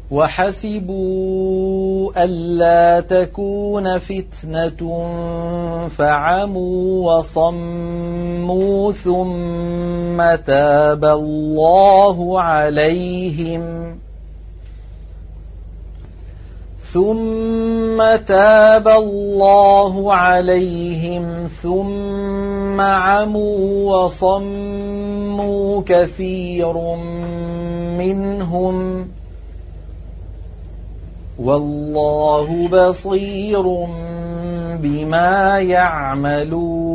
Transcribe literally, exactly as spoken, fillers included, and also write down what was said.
وحسبوا ألا تكون فتنة فعموا وصموا ثم تاب الله عليهم ثم تاب الله عليهم ثم عموا وصموا كثير منهم والله بصير بما يعملون.